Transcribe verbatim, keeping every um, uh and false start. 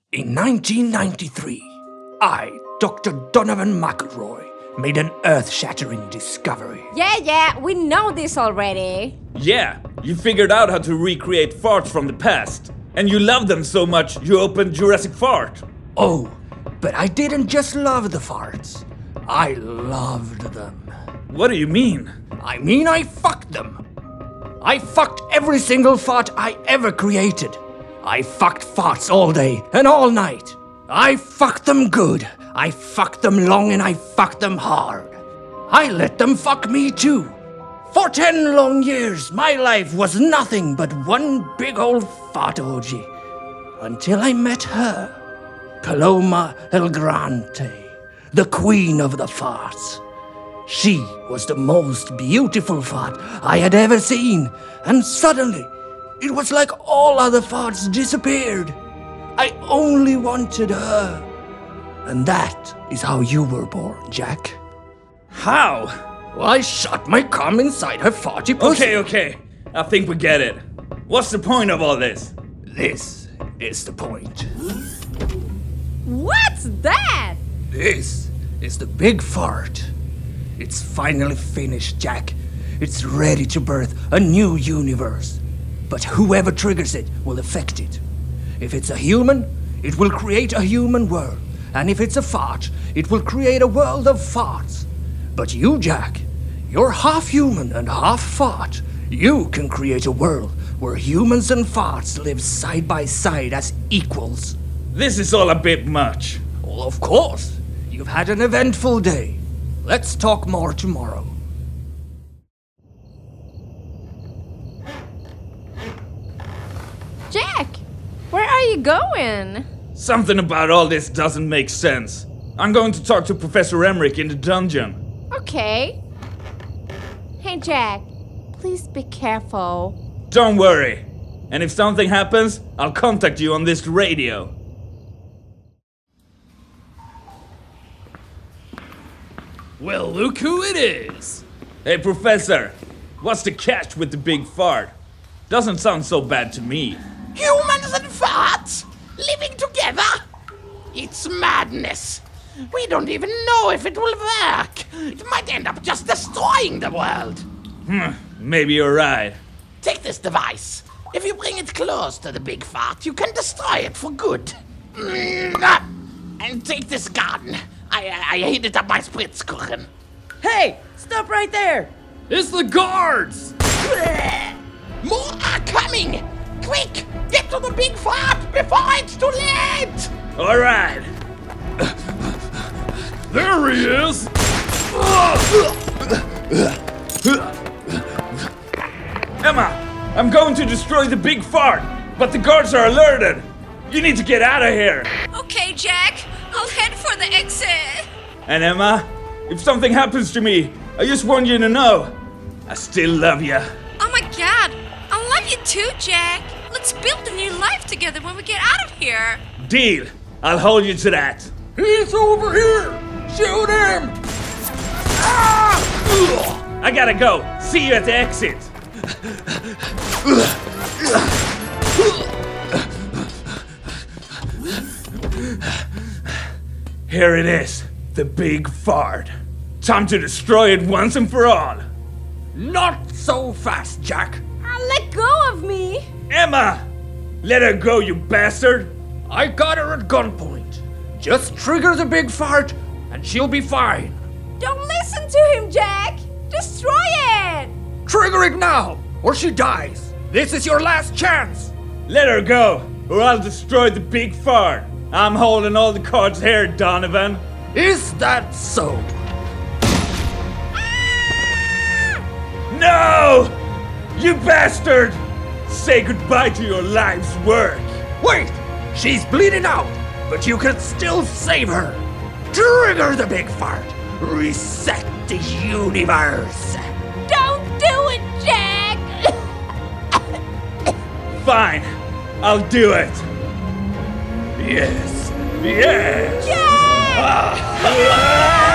In nineteen ninety-three, I, Doctor Donovan McElroy, made an earth-shattering discovery. Yeah, yeah, we know this already. Yeah, you figured out how to recreate farts from the past. And you love them so much, you opened Jurassic Fart. Oh, but I didn't just love the farts. I loved them. What do you mean? I mean I fucked them. I fucked every single fart I ever created. I fucked farts all day and all night. I fucked them good. I fucked them long and I fucked them hard. I let them fuck me too. For ten long years, my life was nothing but one big old fart orgy. Until I met her, Paloma El Grande, the queen of the farts. She was the most beautiful fart I had ever seen, and suddenly, it was like all other farts disappeared. I only wanted her. And that is how you were born, Jack. How? Well, I shot my cum inside her farty pussy. Okay, okay. I think we get it. What's the point of all this? This is the point. What's that? This is the big fart. It's finally finished, Jack. It's ready to birth a new universe. But whoever triggers it will affect it. If it's a human, it will create a human world. And if it's a fart, it will create a world of farts. But you, Jack, you're half human and half fart. You can create a world where humans and farts live side by side as equals. This is all a bit much. Well, of course. You've had an eventful day. Let's talk more tomorrow. Jack, where are you going? Something about all this doesn't make sense. I'm going to talk to Professor Emmerich in the dungeon. Okay. Hey, Jack, please be careful. Don't worry. And if something happens, I'll contact you on this radio. Well, look who it is! Hey, Professor, what's the catch with the big fart? Doesn't sound so bad to me. Humans and farts living together? It's madness. We don't even know if it will work. It might end up just destroying the world. Hmm, maybe you're right. Take this device. If you bring it close to the big fart, you can destroy it for good. And take this gun. I, I hid it up my Spritzkuchen. Hey, stop right there! It's the guards! More are coming! Quick, get to the big fart before it's too late! All right. There he is! Emma, I'm going to destroy the big fart, but the guards are alerted. You need to get out of here. Okay, Jack. I'll head for the exit. And Emma, if something happens to me, I just want you to know, I still love you. Oh my god. I love you too, Jack. Let's build a new life together when we get out of here. Deal. I'll hold you to that. He's over here! Shoot him! Ah! I gotta go. See you at the exit. Here it is, the big fart. Time to destroy it once and for all. Not so fast, Jack. Uh, let go of me. Emma! Let her go, you bastard! I got her at gunpoint. Just trigger the big fart and she'll be fine. Don't listen to him, Jack. Destroy it. Trigger it now, or she dies. This is your last chance. Let her go, or I'll destroy the big fart. I'm holding all the cards here, Donovan. Is that so? No! You bastard! Say goodbye to your life's work. Wait! She's bleeding out, but you can still save her. Trigger the big fart. Reset the universe. Don't do it, Jack. Fine. I'll do it. Yes. Yes. Jack! Ah.